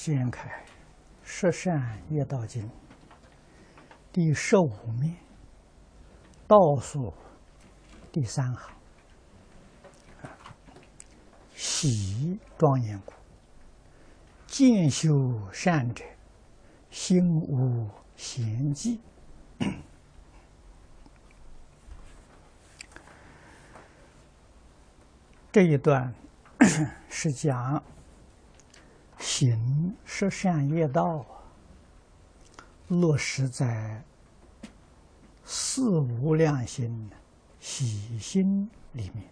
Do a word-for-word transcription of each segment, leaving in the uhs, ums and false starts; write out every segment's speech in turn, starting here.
掀开《十善业道经》第十五面倒数第三行，喜庄严故，见修善者，心无闲寂。这一段是讲行十善业道落实在四无量心喜心里面，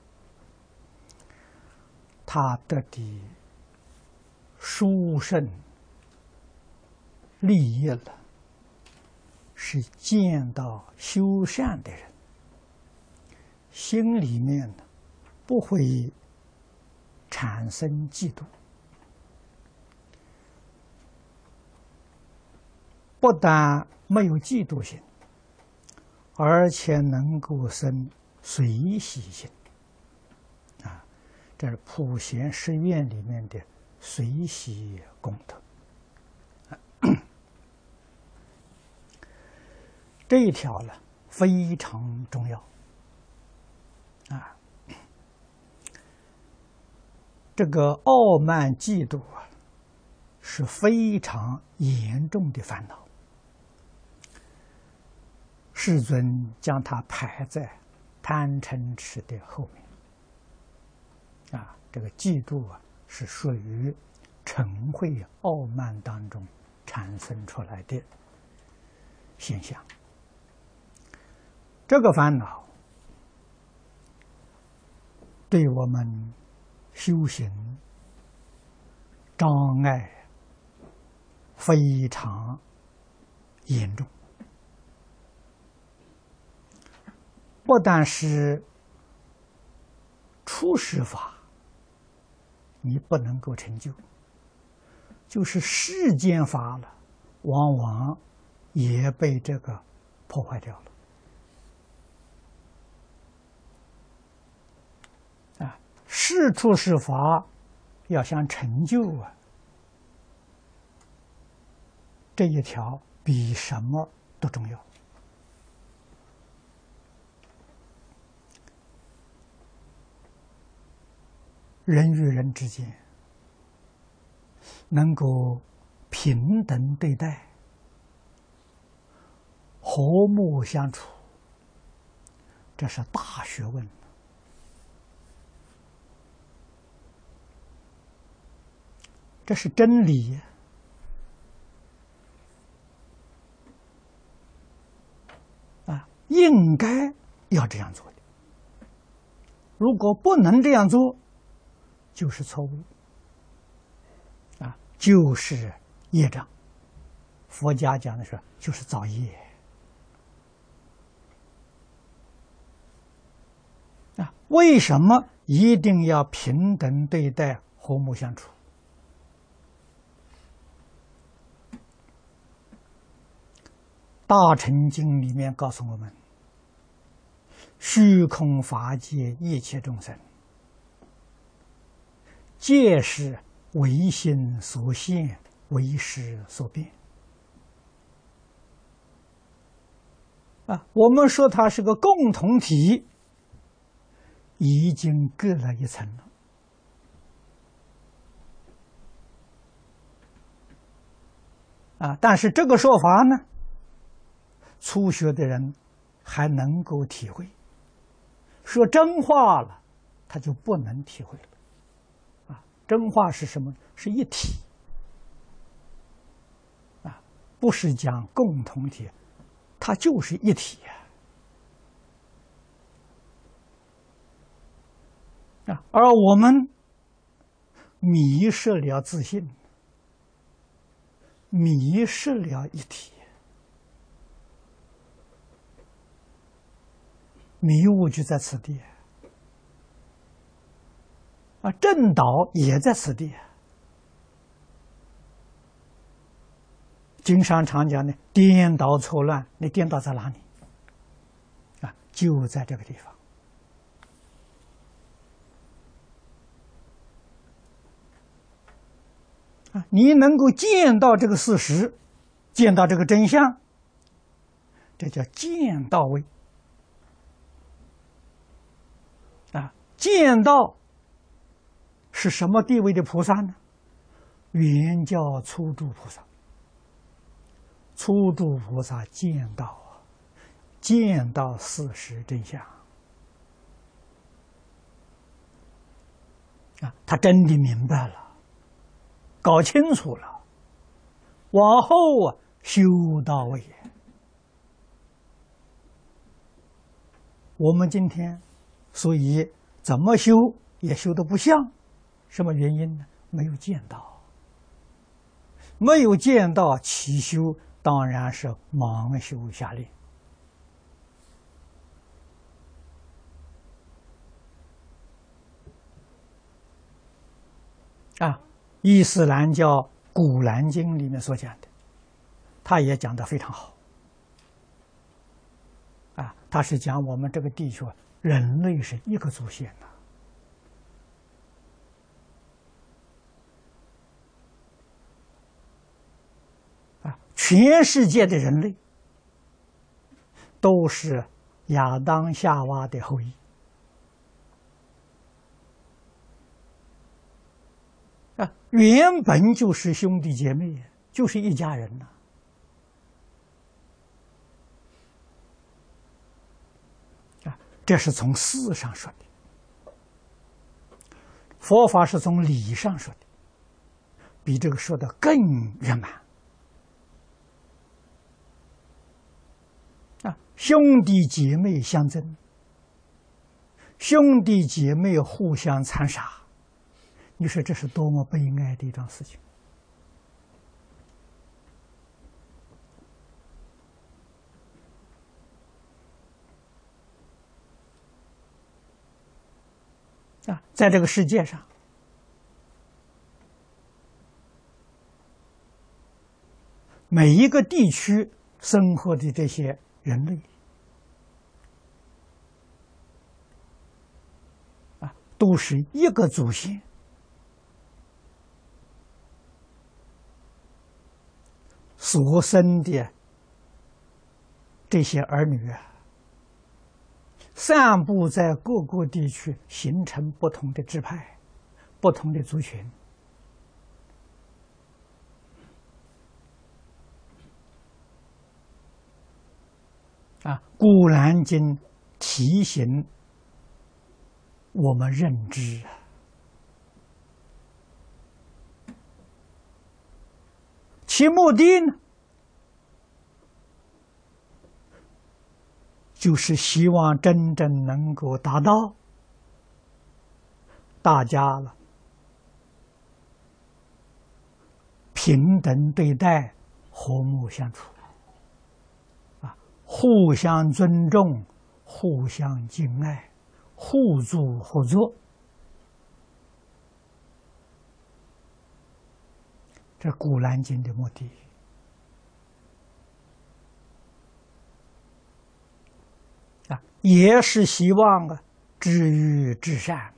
他得的殊胜利益了，是见到修善的人，心里面呢不会产生嫉妒，不但没有嫉妒心，而且能够生随喜心。啊，这是普贤十愿里面的随喜功德。这一条呢非常重要啊。这个傲慢嫉妒啊，是非常严重的烦恼。世尊将它排在贪嗔痴的后面。啊，这个嫉妒啊，是属于嗔恚傲慢当中产生出来的现象。这个烦恼对我们修行障碍非常严重，不但是初世法你不能够成就，就是世间法了，往往也被这个破坏掉了。啊，世出世法要想成就啊，这一条比什么都重要。人与人之间能够平等对待，和睦相处，这是大学问。这是真理啊，应该要这样做的。如果不能这样做，就是错误啊，就是业障。佛家讲的是，就是造业啊。为什么一定要平等对待、和睦相处？大乘经里面告诉我们，虚空法界一切众生，皆是唯心所现，唯识所变。啊，我们说它是个共同体，已经隔了一层了。啊，但是这个说法呢，初学的人还能够体会，说真话了，他就不能体会了。啊，真话是什么？是一体。啊，不是讲共同体，它就是一体呀。啊，而我们迷失了自信，迷失了一体。迷雾就在此地啊，正道也在此地。经上常讲的颠倒错乱，你颠倒在哪里？啊，就在这个地方。啊， 你能够见到这个事实，见到这个真相，这叫见到位。啊，见到是什么地位的菩萨呢？原教初住菩萨。初住菩萨见到啊，见到事实真相啊，他真的明白了，搞清楚了，往后啊修到位。我们今天所以怎么修也修得不像，什么原因呢？没有见到，没有见到起修，当然是盲修瞎练啊。伊斯兰教《古兰经》里面所讲的，他也讲得非常好啊。他是讲我们这个地球人类是一个祖先呐。全世界的人类都是亚当夏娃的后裔啊，原本就是兄弟姐妹，就是一家人呐。啊，这是从事上说的，佛法是从理上说的，比这个说的更圆满。啊，兄弟姐妹相争，兄弟姐妹互相残杀，你说这是多么悲哀的一桩事情啊！在这个世界上，每一个地区生活的这些人类啊，都是一个祖先，所生的这些儿女啊，散布在各个地区，形成不同的支派、不同的族群。啊，《古兰经》提醒我们认知啊，其目的呢，就是希望真正能够达到大家了平等对待、和睦相处。互相尊重，互相敬爱，互助合作，这《古兰经》的目的啊，也是希望啊，知遇至善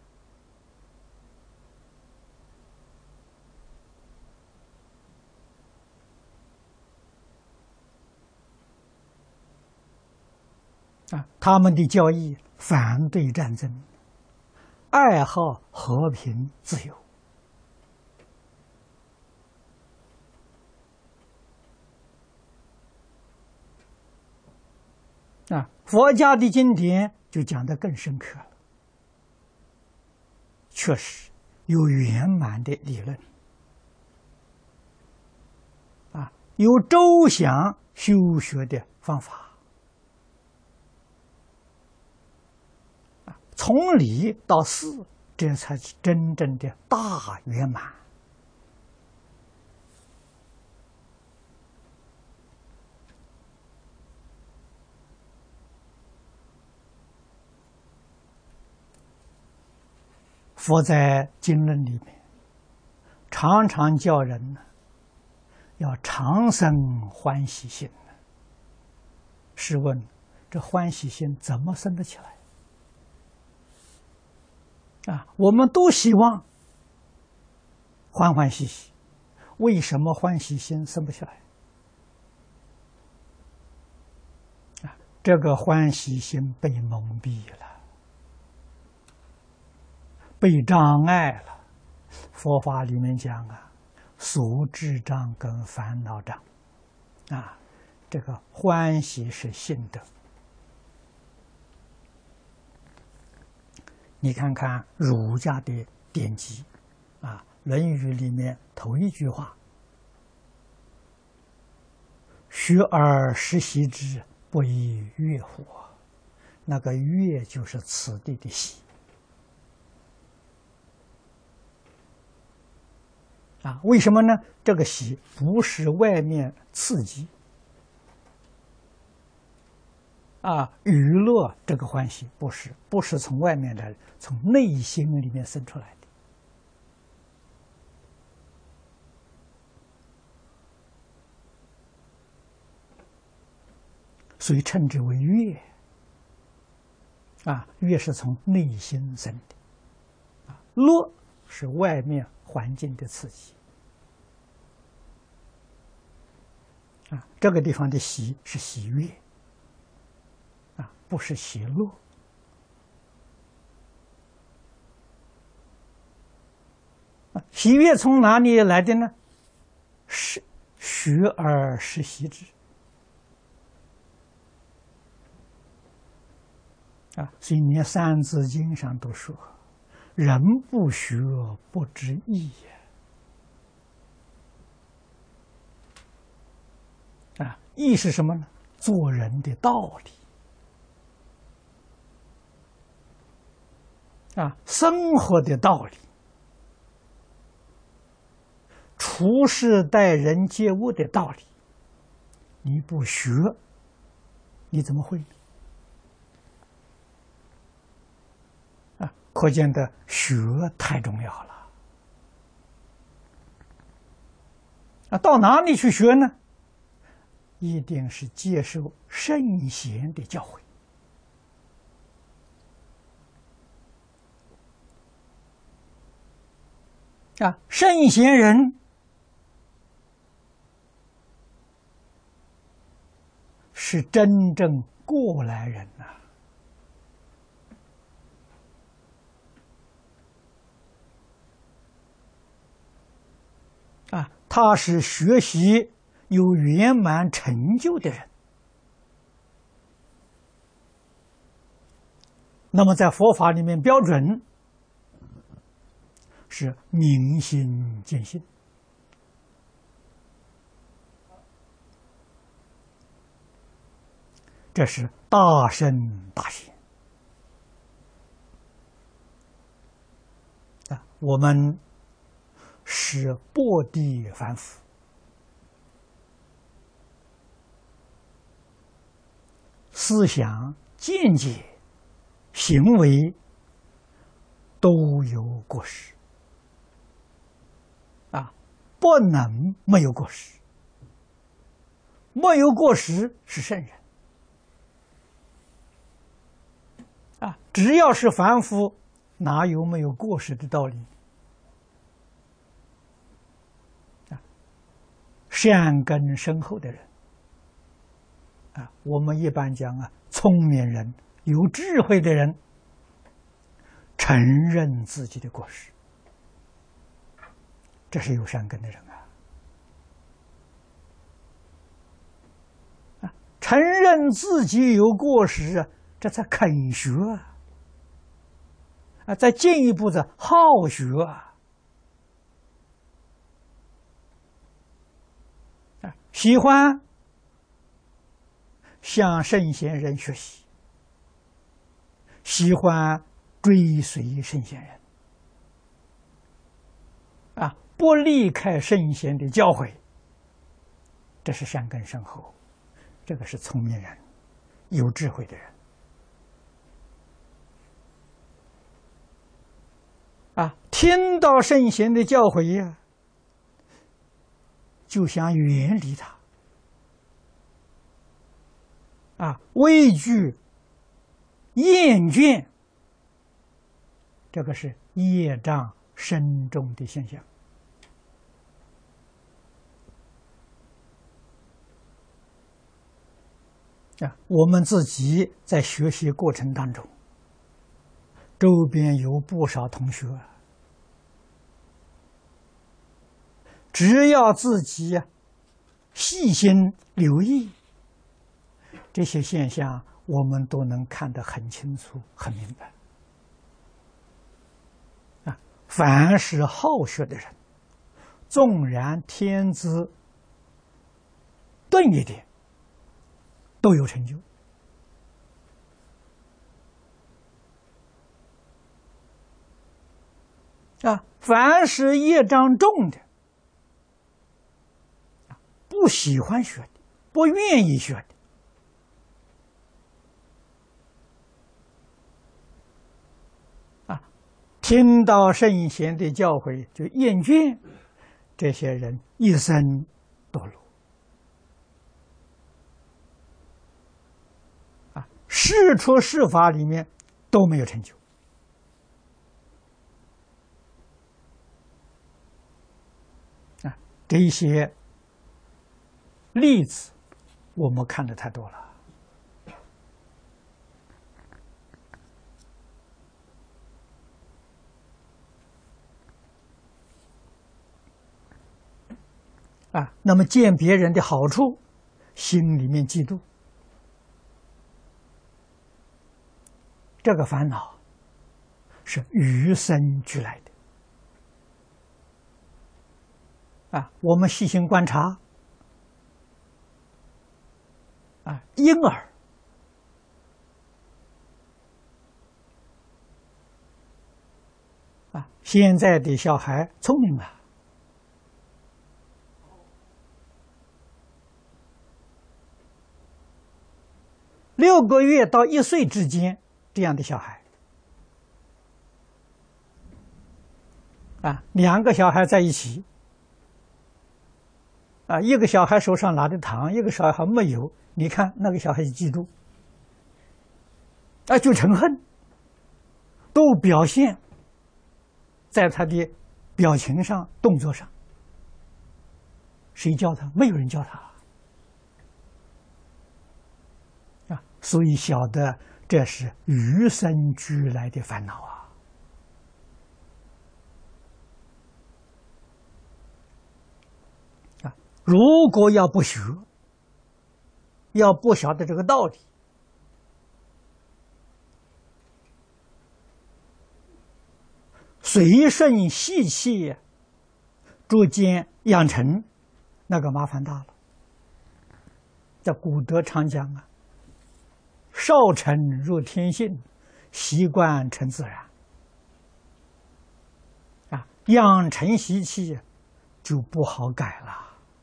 啊，他们的教义反对战争，爱好和平自由啊。佛家的经典就讲得更深刻了，确实有圆满的理论啊，有周详修学的方法。从理到事，这才是真正的大圆满。佛在经论里面常常叫人呢，要常生欢喜心。试问，这欢喜心怎么生得起来？啊，我们都希望欢欢喜喜， 为什么欢喜心生不起来？啊，这个欢喜心被蒙蔽了，被障碍了。佛法里面讲啊，所知障跟烦恼障，啊，这个欢喜是心得。你看看儒家的典籍，啊，《论语》里面头一句话：“学而时习之，不亦乐乎？”那个乐就是此地的喜。啊，为什么呢？这个喜不是外面刺激，啊，娱乐这个欢喜不是，不是从外面来，从内心里面生出来的。所以称之为乐。啊，乐是从内心生的，啊，乐是外面环境的刺激。啊，这个地方的喜是喜悦，啊，不是喜乐。啊，喜悦从哪里来的呢？是学而时习之。啊，所以你看《三字经》上都说：“人不学，不知义也。”啊，义是什么呢？做人的道理。啊，生活的道理，处事待人接物的道理，你不学，你怎么会呢？啊，可见的学太重要了。啊，到哪里去学呢？一定是接受圣贤的教诲。啊，圣贤人是真正过来人呐、啊。啊，他是学习有圆满成就的人。那么在佛法里面标准是明心见性。这是大圣大贤啊！我们是薄地凡夫，思想、见解、行为都有过失啊，不能没有过失。没有过失是圣人。啊，只要是凡夫，哪有没有过失的道理？啊，善根深厚的人，啊，我们一般讲啊，聪明人、有智慧的人，承认自己的过失，这是有善根的人啊。啊，承认自己有过失啊。这才肯学啊！啊，再进一步的好学啊！啊，喜欢向圣贤人学习，喜欢追随圣贤人，啊，不离开圣贤的教诲，这是善根深厚，这个是聪明人，有智慧的人。啊，听到圣贤的教诲呀、啊，就想远离他，啊，畏惧、厌倦，这个是业障深重的现象。 啊，我们自己在学习过程当中，周边有不少同学，只要自己细心留意这些现象，我们都能看得很清楚、很明白。啊，凡是好学的人，纵然天资钝一点，都有成就。啊，凡是业障重的，不喜欢学的，不愿意学的，啊，听到圣贤的教诲就厌倦，这些人一生堕落。啊，世出世法里面都没有成就。啊，这一些例子我们看的太多了。啊，那么见别人的好处，心里面嫉妒，这个烦恼是与生俱来的。啊，我们细心观察，啊，婴儿啊，现在的小孩聪明了。六个月到一岁之间，这样的小孩，啊，两个小孩在一起，啊，一个小孩手上拿着糖，一个小孩没有，你看那个小孩就嫉妒，啊，就嗔恨，都表现在他的表情上、动作上。谁教他？没有人教他。啊，所以晓得这是与生俱来的烦恼啊！啊，如果要不学，要不晓得这个道理，随顺习气，逐渐养成，那个麻烦大了。在古德常讲啊，少成入天性，习惯成自然。啊，养成习气就不好改了。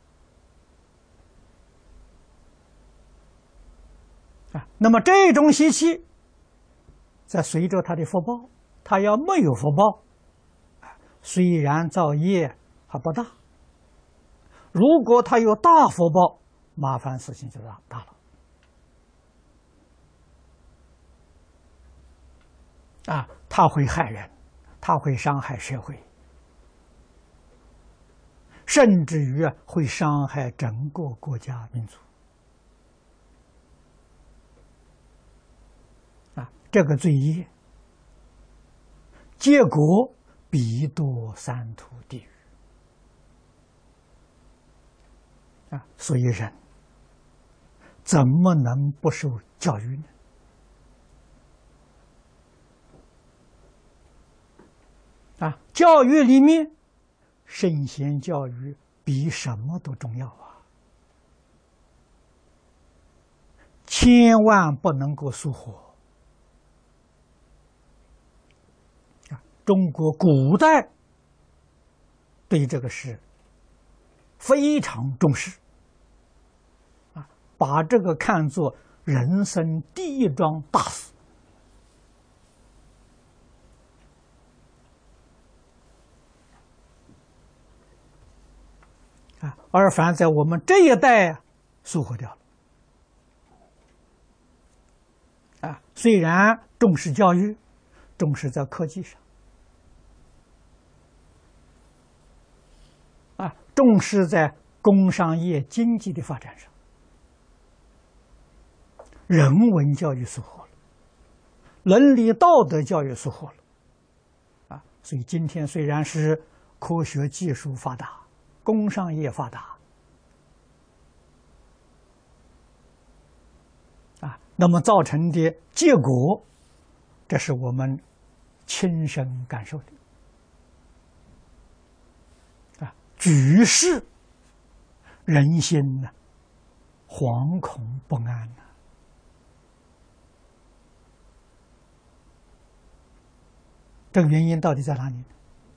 啊，那么这种习气，在随着他的福报，他要没有福报，虽然造业还不大，如果他有大福报，麻烦事情就大大了。啊，他会害人，他会伤害社会，甚至于会伤害整个国家民族。啊，这个罪业，结果必堕三途地狱。啊，所以人怎么能不受教育呢？啊，教育里面，圣贤教育比什么都重要啊！千万不能够疏忽。啊，中国古代对这个事非常重视，啊，把这个看作人生第一桩大事。啊，而反在我们这一代啊，疏忽掉了。啊，虽然重视教育，重视在科技上，啊，重视在工商业经济的发展上， 人文教育疏忽了，伦理道德教育疏忽了，啊，所以今天虽然是科学技术发达，工商业发达，啊，那么造成的结果，这是我们亲身感受的，啊，举世人心呢，惶恐不安呐。这个原因到底在哪里呢？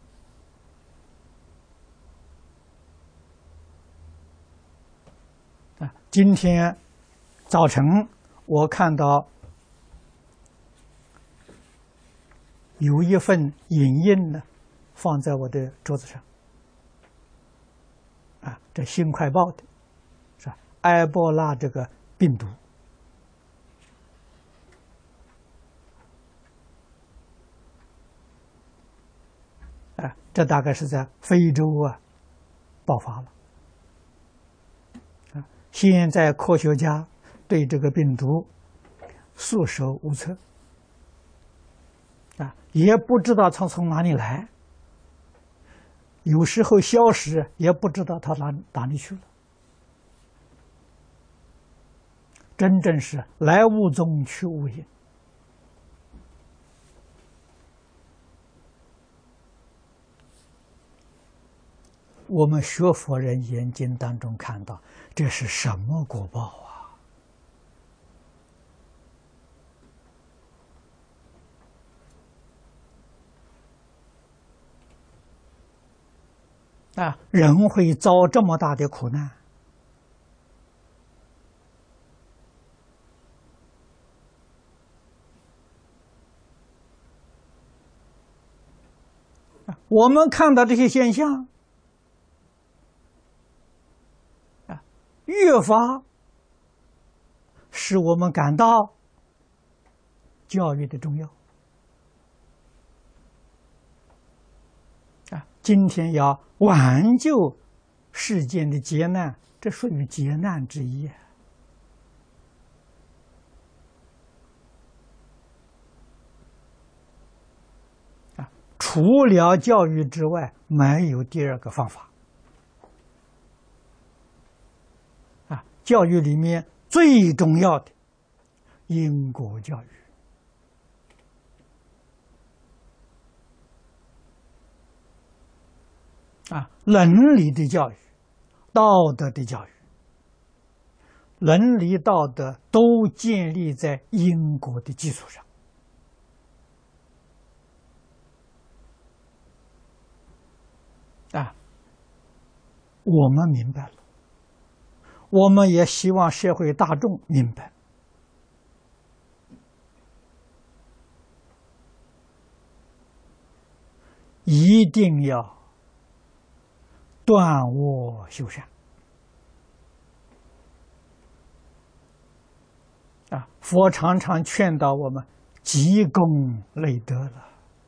啊，今天早晨我看到有一份影印呢，放在我的桌子上。啊，这《新快报》的，是吧？埃博拉这个病毒，啊，这大概是在非洲啊爆发了。啊，现在科学家对这个病毒束手无策，啊，也不知道它从哪里来，有时候消失，也不知道它哪哪里去了。真正是来无踪，去无影。我们学佛人眼睛当中看到，这是什么果报啊？啊，人会遭这么大的苦难，我们看到这些现象，啊，越发使我们感到教育的重要。啊，今天要挽救世间的劫难，这属于劫难之一。啊，除了教育之外，没有第二个方法。啊，教育里面最重要的因果教育。啊，伦理的教育，道德的教育，伦理道德都建立在因果的基础上。啊，我们明白了，我们也希望社会大众明白，一定要断恶修善。啊，佛常常劝导我们积功累德了。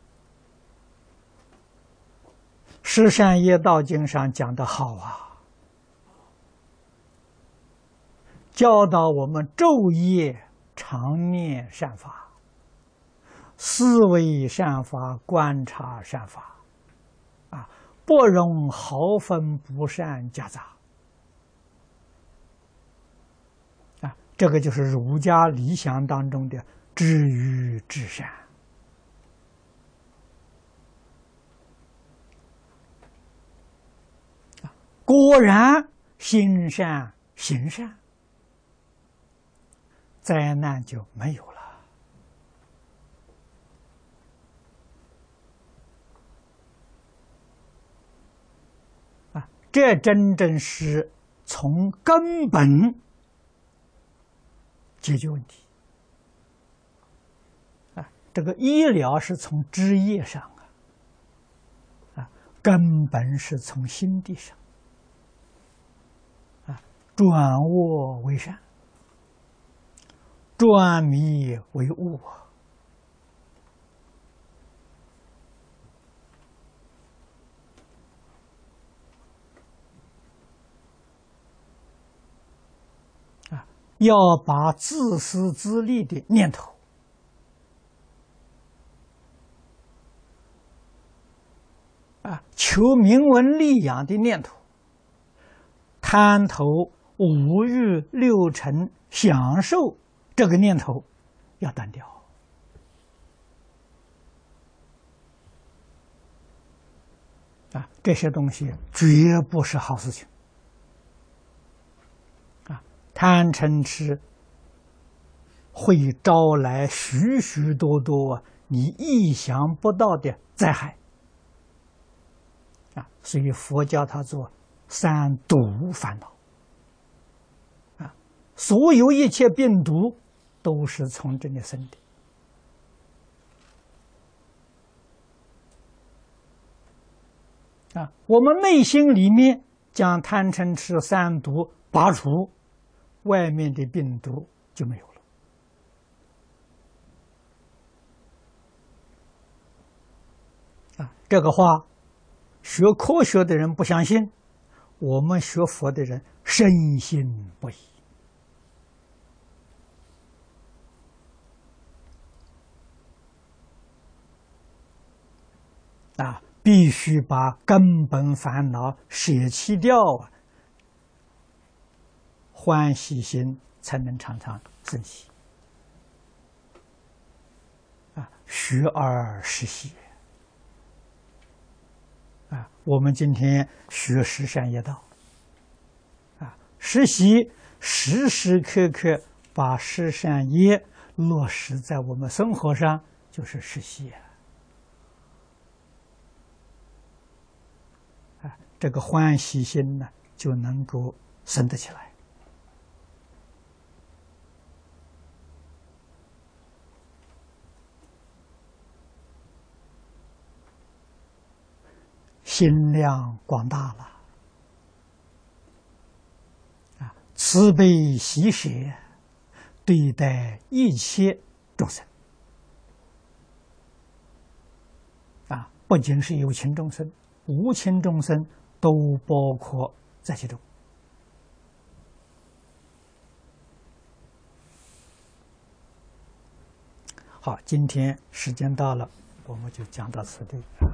十善业道经上讲得好啊，教导我们昼夜常念善法，思维善法，观察善法，啊，不容毫分不善夹杂。啊，这个就是儒家理想当中的知与至善。果然心善行善，灾难就没有了。啊，这真正是从根本解决问题。啊，这个医疗是从枝叶上啊，啊，根本是从心地上。转恶为善，转迷为悟啊！ 要把自私自利的念头啊，求名闻利养的念头，贪图五欲六尘享受这个念头要断掉啊，这些东西绝不是好事情啊！贪嗔痴会招来许许多多啊你意想不到的灾害啊！所以佛教它做三毒烦恼啊，所有一切病毒都是从这里生的。啊，我们内心里面将贪嗔痴三毒拔除，外面的病毒就没有了。啊，这个话，学科学的人不相信，我们学佛的人深信不疑。啊。必须把根本烦恼舍弃掉啊，欢喜心才能常常升起啊，学而时习啊。我们今天学十善业道啊，实习时时刻刻把十善业落实在我们生活上，就是实习啊。这个欢喜心呢，就能够生得起来。心量广大了，啊，慈悲喜舍，对待一切众生，啊，不仅是有情众生，无情众生都包括在其中。好，今天时间到了，我们就讲到此地。